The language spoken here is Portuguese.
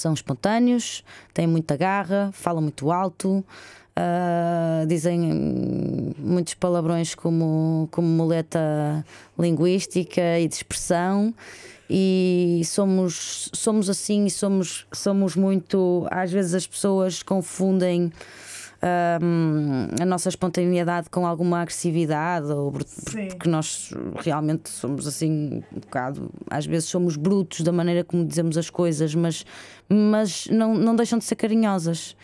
são espontâneos, têm muita garra, falam muito alto, dizem muitos palavrões como muleta linguística e de expressão. E somos assim, e somos muito. Às vezes as pessoas confundem a nossa espontaneidade com alguma agressividade, porque nós realmente somos assim um bocado, às vezes somos brutos da maneira como dizemos as coisas, mas não deixam de ser carinhosas.